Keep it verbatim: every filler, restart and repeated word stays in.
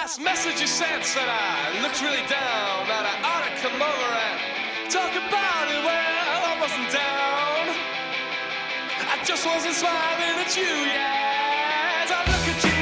last message you sent said I looked really down, that I ought to come over and talk about it. Well, I wasn't down, I just wasn't smiling at you, yes. I look at you